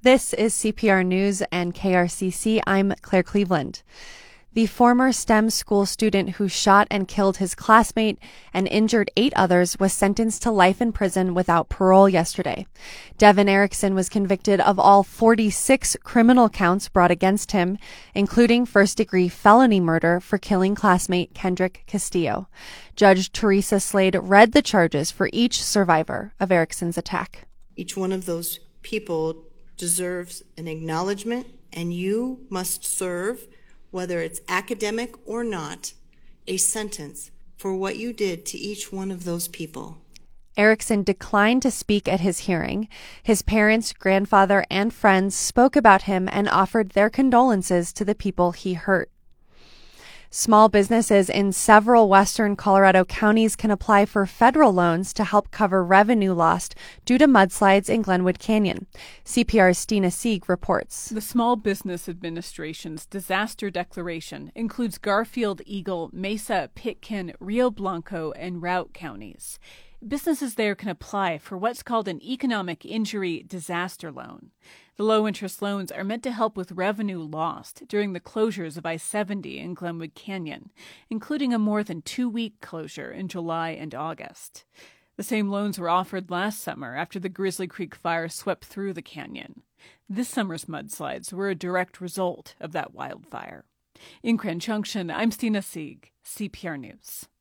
This is CPR News and KRCC. I'm Claire Cleveland. The former STEM school student who shot and killed his classmate and injured 8 others was sentenced to life in prison without parole yesterday. Devin Erickson was convicted of all 46 criminal counts brought against him, including first-degree felony murder for killing classmate Kendrick Castillo. Judge Teresa Slade read the charges for each survivor of Erickson's attack. Each one of those people deserves an acknowledgement, and you must serve, whether it's academic or not, a sentence for what you did to each one of those people. Erickson declined to speak at his hearing. His parents, grandfather, and friends spoke about him and offered their condolences to the people he hurt. Small businesses in several western Colorado counties can apply for federal loans to help cover revenue lost due to mudslides in Glenwood Canyon. CPR's Stina Sieg reports. The Small Business Administration's disaster declaration includes Garfield, Eagle, Mesa, Pitkin, Rio Blanco, and Routt counties. Businesses there can apply for what's called an economic injury disaster loan. The low-interest loans are meant to help with revenue lost during the closures of I-70 in Glenwood Canyon, including a more than 2-week closure in July and August. The same loans were offered last summer after the Grizzly Creek fire swept through the canyon. This summer's mudslides were a direct result of that wildfire. In Grand Junction, I'm Stina Sieg, CPR News.